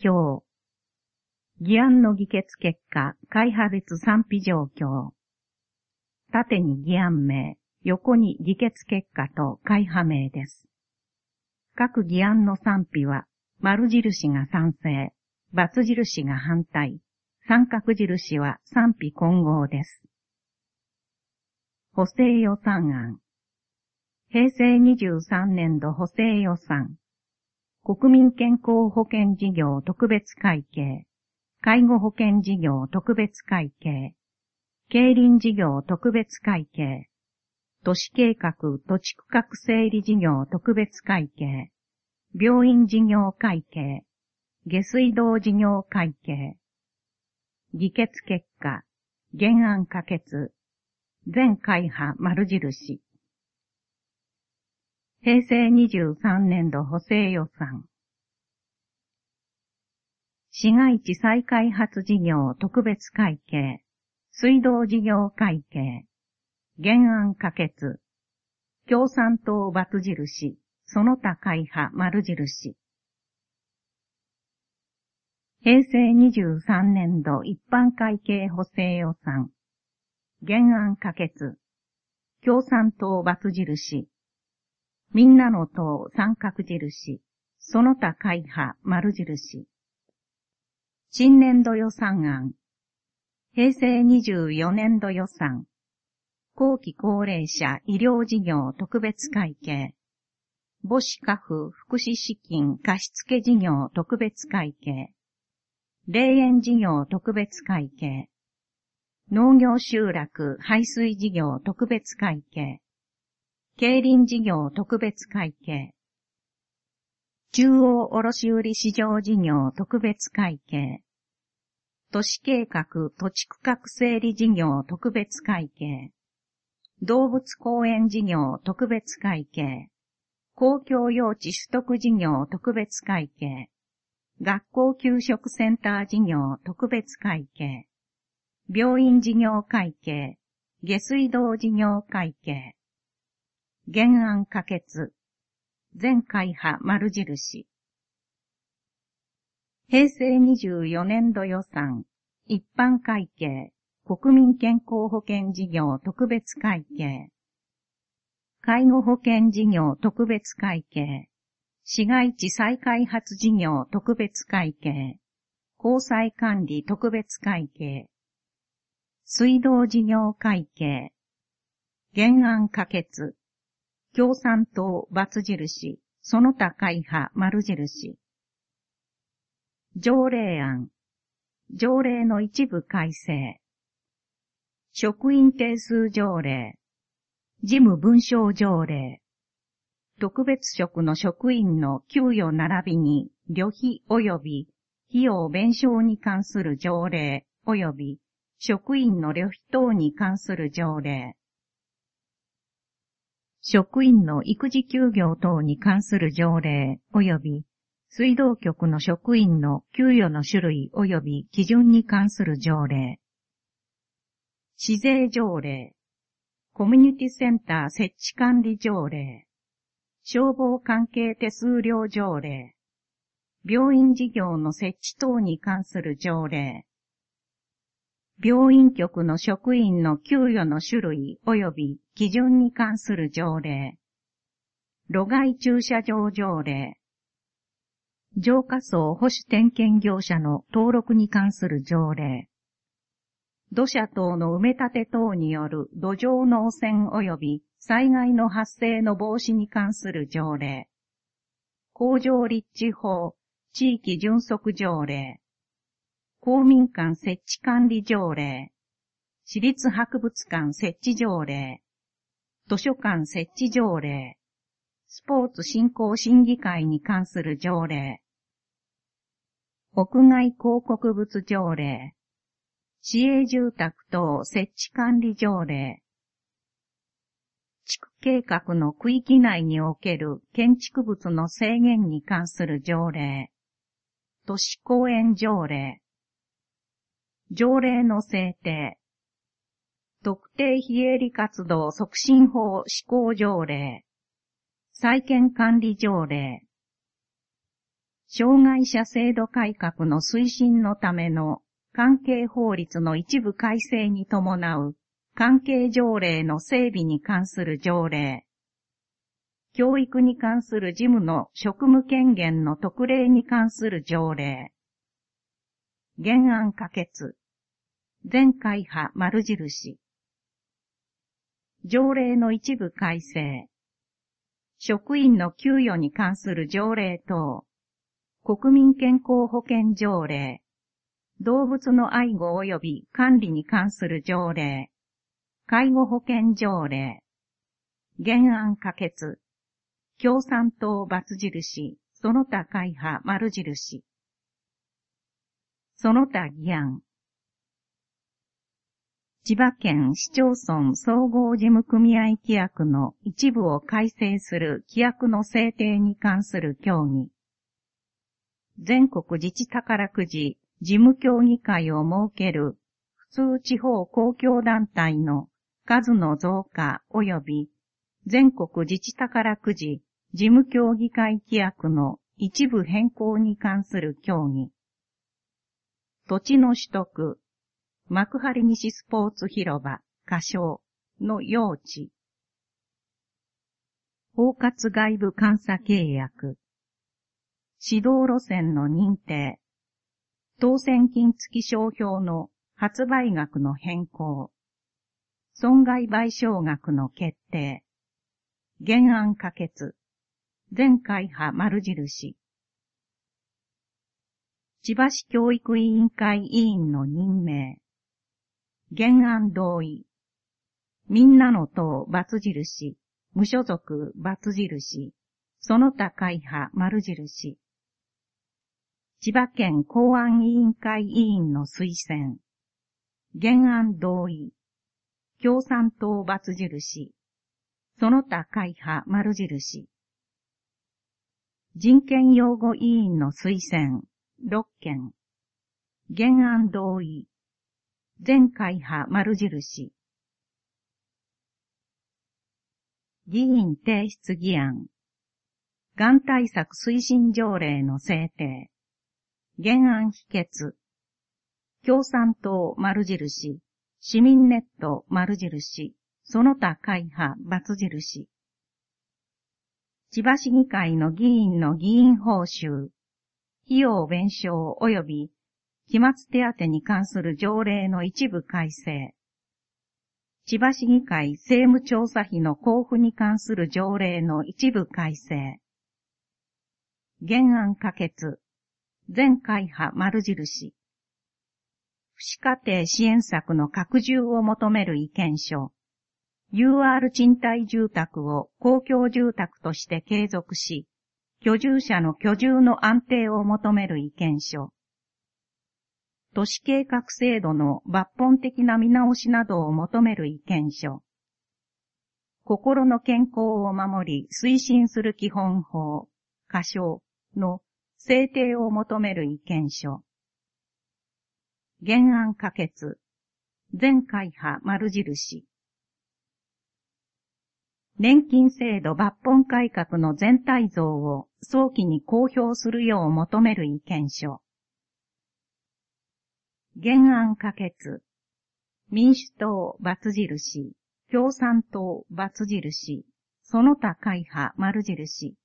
表。議案の議決結果、会派別賛否状況。縦に議案名、横に議決結果と会派名です。各議案の賛否は、丸印が賛成、×印が反対、三角印は賛否混合です。補正予算案。平成23年度補正予算。国民健康保険事業特別会計、介護保険事業特別会計、競輪事業特別会計、都市計画土地区画整理事業特別会計、病院事業会計、下水道事業会計。議決結果、原案可決、全会派丸印。平成23年度補正予算。市街地再開発事業特別会計、水道事業会計。原案可決。共産党×印、その他会派丸印。平成23年度一般会計補正予算。原案可決。共産党×印。みんなの党三角印。その他会派丸印。新年度予算案。平成24年度予算。後期高齢者医療事業特別会計。母子家父福祉資金貸付事業特別会計。霊園事業特別会計。農業集落排水事業特別会計。競輪事業特別会計。中央卸売市場事業特別会計。都市計画土地区画整理事業特別会計。動物公園事業特別会計。公共用地取得事業特別会計。学校給食センター事業特別会計。病院事業会計。下水道事業会計。原案可決。全会派丸印。平成24年度予算。一般会計。国民健康保険事業特別会計。介護保険事業特別会計。市街地再開発事業特別会計。公債管理特別会計。水道事業会計。原案可決。共産党×印、その他会派丸印。条例案。条例の一部改正。職員定数条例。事務文書条例。特別職の職員の給与並びに旅費及び費用弁償に関する条例及び職員の旅費等に関する条例。職員の育児休業等に関する条例及び水道局の職員の給与の種類及び基準に関する条例。市税条例。コミュニティセンター設置管理条例。消防関係手数料条例。病院事業の設置等に関する条例。病院局の職員の給与の種類及び基準に関する条例。路外駐車場条例。浄化槽保守点検業者の登録に関する条例。土砂等の埋め立て等による土壌の汚染及び災害の発生の防止に関する条例。工場立地法、地域準則条例。公民館設置管理条例。私立博物館設置条例。図書館設置条例。スポーツ振興審議会に関する条例。屋外広告物条例。市営住宅等設置管理条例。地区計画の区域内における建築物の制限に関する条例。都市公園条例。条例の制定。特定非営利活動促進法施行条例。再建管理条例。 障害者制度改革の推進のための関係法律の一部改正に伴う関係条例の整備に関する条例、教育に関する事務の職務権限の特例に関する条例、原案可決、全会派丸印、条例の一部改正、職員の給与に関する条例等、国民健康保険条例、動物の愛護及び管理に関する条例、介護保険条例、原案可決、共産党×印、その他会派丸印、その他議案、千葉県市町村総合事務組合規約の一部を改正する規約の制定に関する協議、全国自治宝くじ事務協議会を設ける普通地方公共団体の数の増加及び全国自治宝くじ事務協議会規約の一部変更に関する協議、土地の取得、幕張西スポーツ広場、仮称の用地、包括外部監査契約、指導路線の認定、当選金付商標の発売額の変更、損害賠償額の決定、原案可決、全会派丸印、千葉市教育委員会委員の任命、原案同意、みんなの党×印、無所属×印、その他会派丸印、千葉県公安委員会委員の推薦、原案同意、共産党×印、その他会派丸印、人権擁護委員の推薦、6件、原案同意、全会派丸印、議員提出議案、がん対策推進条例の制定、原案否決、共産党丸印、市民ネット丸印、その他会派×印、千葉市議会の議員の議員報酬、費用弁償及び期末手当に関する条例の一部改正、千葉市議会政務調査費の交付に関する条例の一部改正、原案可決、全会派丸印、父子家庭支援策の拡充を求める意見書、UR 賃貸住宅を公共住宅として継続し、居住者の居住の安定を求める意見書、都市計画制度の抜本的な見直しなどを求める意見書、心の健康を守り推進する基本法、仮称の制定を求める意見書、原案可決、全会派丸印、年金制度抜本改革の全体像を早期に公表するよう求める意見書、原案可決、民主党×印、共産党×印、その他会派丸印、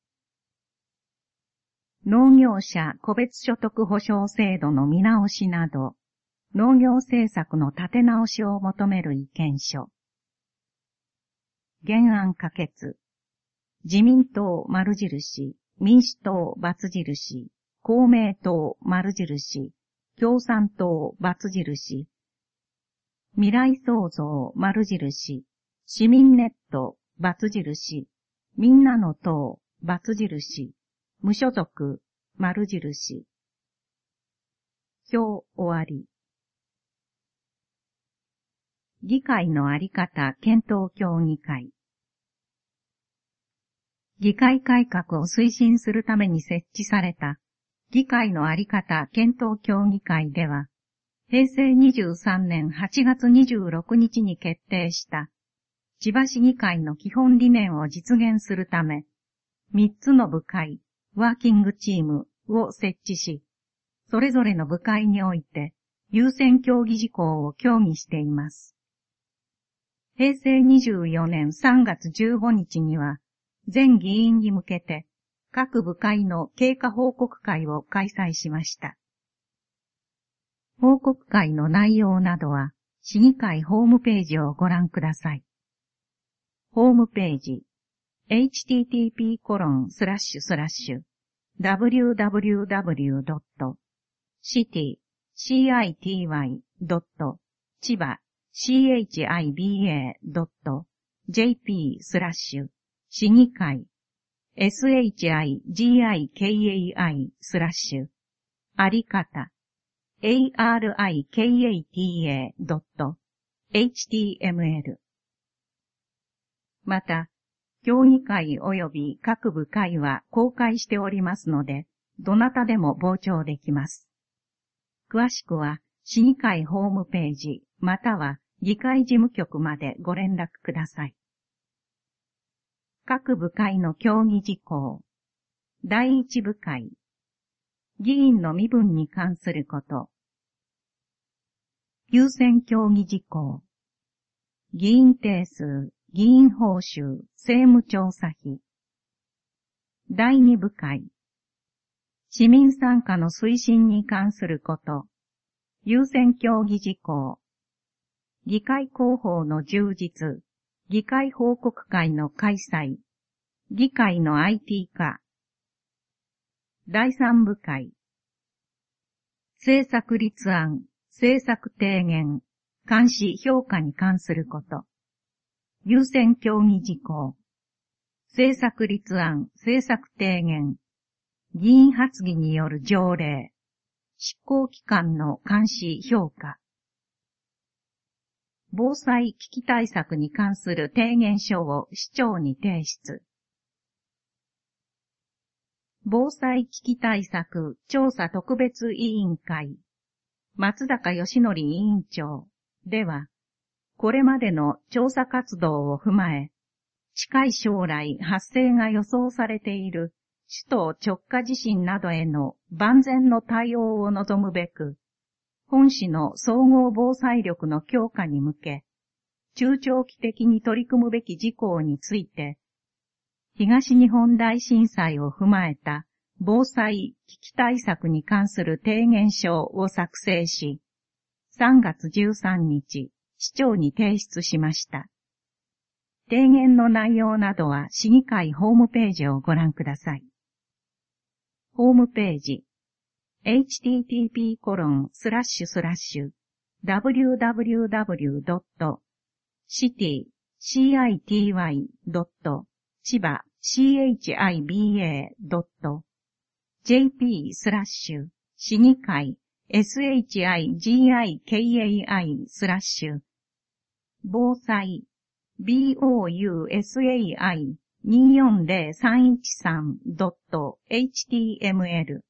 農業者個別所得保障制度の見直しなど、農業政策の立て直しを求める意見書、原案可決、自民党丸印、民主党×印、公明党丸印、共産党×印、未来創造丸印、市民ネット×印、みんなの党×印、無所属丸印。表終わり。議会のあり方検討協議会。議会改革を推進するために設置された議会のあり方検討協議会では、平成23年8月26日に決定した千葉市議会の基本理念を実現するため、3つの部会、ワーキングチームを設置し、それぞれの部会において優先協議事項を協議しています。平成24年3月15日には、全議員に向けて各部会の経過報告会を開催しました。報告会の内容などは、市議会ホームページをご覧ください。ホームページ、http://www.city.chiba.jp/ 市議会 shigikai/ あり方 arikata.html また、協議会及び各部会は公開しておりますので、どなたでも傍聴できます。詳しくは、市議会ホームページ、または議会事務局までご連絡ください。各部会の協議事項。第一部会。議員の身分に関すること。優先協議事項。議員定数、議員報酬、政務調査費。第二部会。市民参加の推進に関すること。優先協議事項。議会広報の充実。議会報告会の開催。議会の IT 化。第三部会。政策立案、政策提言、監視評価に関すること。優先協議事項。政策立案、政策提言、議員発議による条例、執行機関の監視評価。防災危機対策に関する提言書を市長に提出。防災危機対策調査特別委員会、松坂義則委員長では、これまでの調査活動を踏まえ、近い将来発生が予想されている首都直下地震などへの万全の対応を望むべく、本市の総合防災力の強化に向け、中長期的に取り組むべき事項について、東日本大震災を踏まえた防災危機対策に関する提言書を作成し、3月13日、市長に提出しました。提言の内容などは市議会ホームページをご覧ください。ホームページ、http://www.city.chiba.jp/ 市議会 shigikai/ 防災 bousai240313.html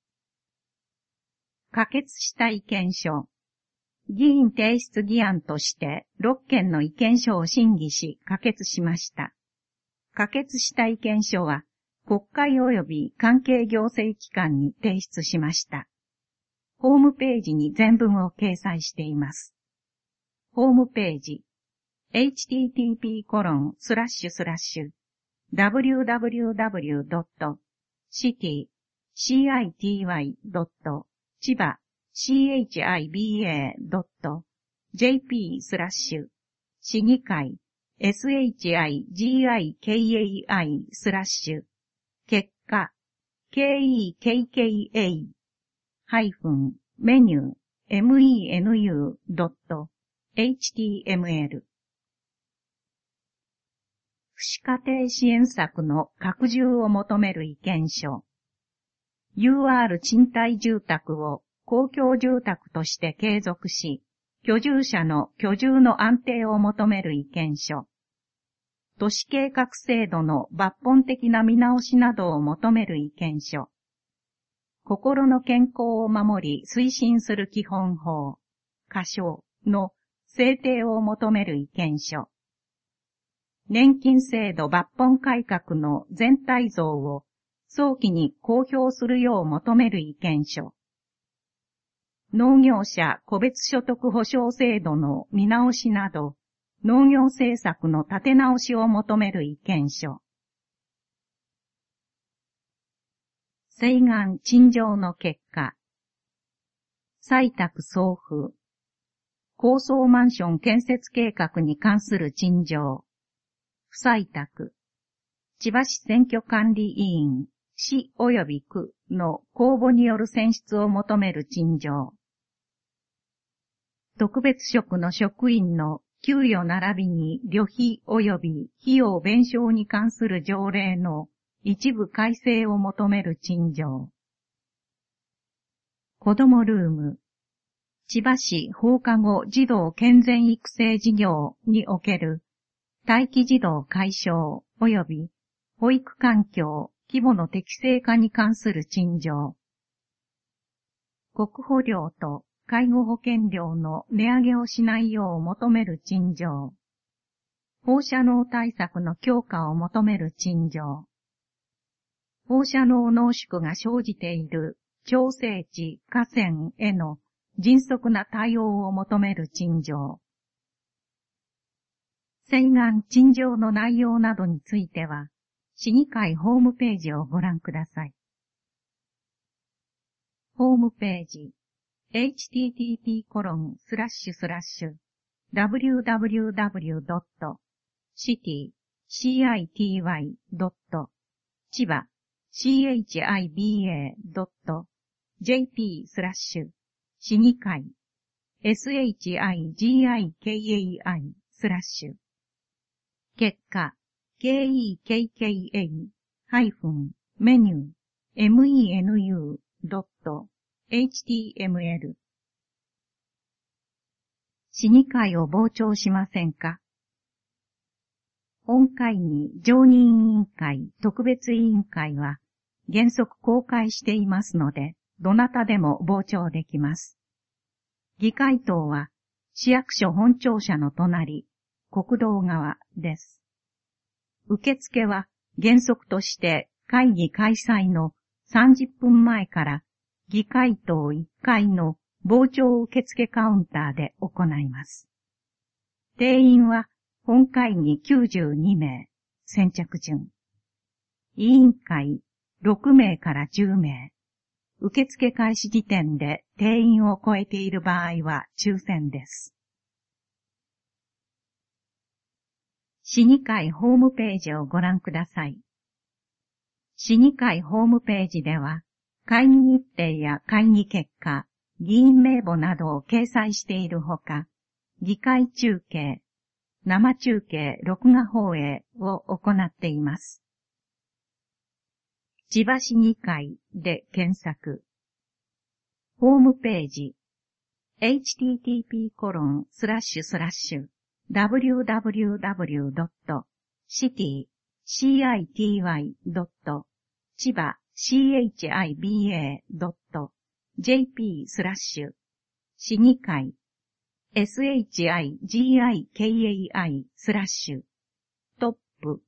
可決した意見書。議員提出議案として6件の意見書を審議し可決しました。可決した意見書は国会及び関係行政機関に提出しました。ホームページに全文を掲載しています。ホームページ、http://www.city.chiba.jp/ 市議会 shigikai/ 結果 kekka-menu.html 福祉家庭支援策の拡充を求める意見書。UR 賃貸住宅を公共住宅として継続し、居住者の居住の安定を求める意見書。都市計画制度の抜本的な見直しなどを求める意見書。心の健康を守り推進する基本法、仮称の制定を求める意見書。年金制度抜本改革の全体像を早期に公表するよう求める意見書。農業者個別所得保障制度の見直しなど、農業政策の立て直しを求める意見書。請願陳情の結果。採択送付。高層マンション建設計画に関する陳情。不採択。千葉市選挙管理委員、市及び区の公募による選出を求める陳情。特別職の職員の給与並びに旅費及び費用弁償に関する条例の一部改正を求める陳情。子どもルーム。千葉市放課後児童健全育成事業における待機児童解消及び保育環境規模の適正化に関する陳情。国保料と介護保険料の値上げをしないよう求める陳情。放射能対策の強化を求める陳情。放射能濃縮が生じている調整地河川への迅速な対応を求める陳情。請願陳情の内容などについては、市議会ホームページをご覧ください。ホームページ、http://www.city.chiba.jp/ 市議会 SHIGIKAI/ 結果 KEKKA-menu.html 市議会を傍聴しませんか？本会議常任委員会特別委員会は原則公開していますので、どなたでも傍聴できます。議会棟は市役所本庁舎の隣、国道側です。受付は原則として会議開催の30分前から議会棟1階の傍聴受付カウンターで行います。定員は本会議92名、先着順。委員会6名から10名。受付開始時点で定員を超えている場合は抽選です。市議会ホームページをご覧ください。市議会ホームページでは、会議日程や会議結果、議員名簿などを掲載しているほか、議会中継、生中継録画放映を行っています。千葉市議会で検索。ホームページ http://www.city.chiba.jp/ 市議会 SHIGIKAI/ トップ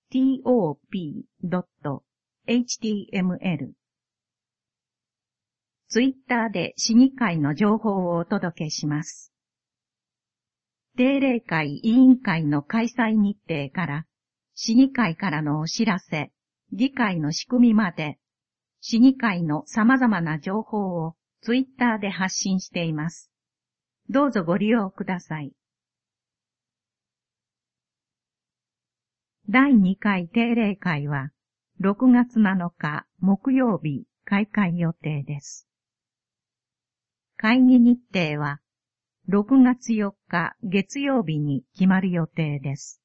top.html ツイッターで市議会の情報をお届けします。定例会委員会の開催日程から、市議会からのお知らせ、議会の仕組みまで、市議会の様々な情報をツイッターで発信しています。どうぞご利用ください。第2回定例会は、6月7日木曜日開会予定です。会議日程は6月4日月曜日に決まる予定です。